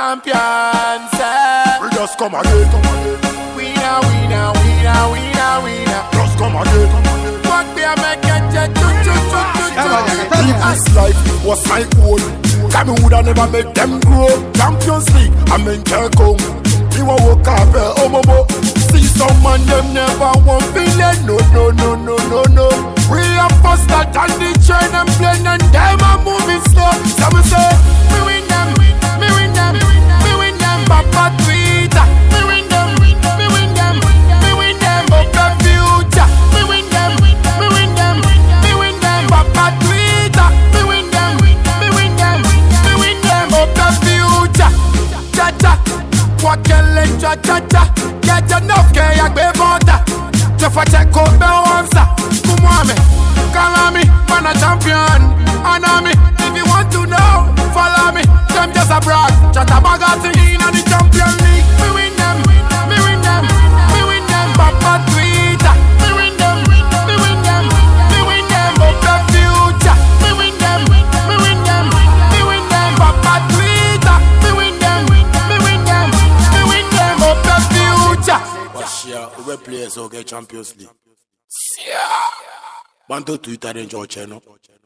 champions. We just come again. Winner, winner, winner, winner, winner. Just come again. What we are making This life was my own. Come woulda never make them grow. Champions League, I'm in Kong. You want walk up, oh momo. See some man them never want feeling. No, no, no, no, no, no. We are faster than the train and plane, and them are moving slow. So we say, me win them, me win them, me win them. Papa Twitter, me win them, me win them, me win them. up the future. Me win them, me win them, me win them. Papa Twitter, me win them, me win them, me win them. up the future. Cha cha, what can let cha cha cha? Get enough care, ya be vota. Just for check out the answer. Come on me, call me, man a champion. Honor me, if you want to know, follow me. Them just a brag, chat a magazine in the Champion League. Me win them, me win them, me win them. Papa Twitter, me win them, me win them, me win them. up the future. Me win them, me win them, me win them. Papa Twitter, me win them, me win them, me win them. up the future. Washia, we play so get Champions League. Yeah. Bantu Twitter and George, no.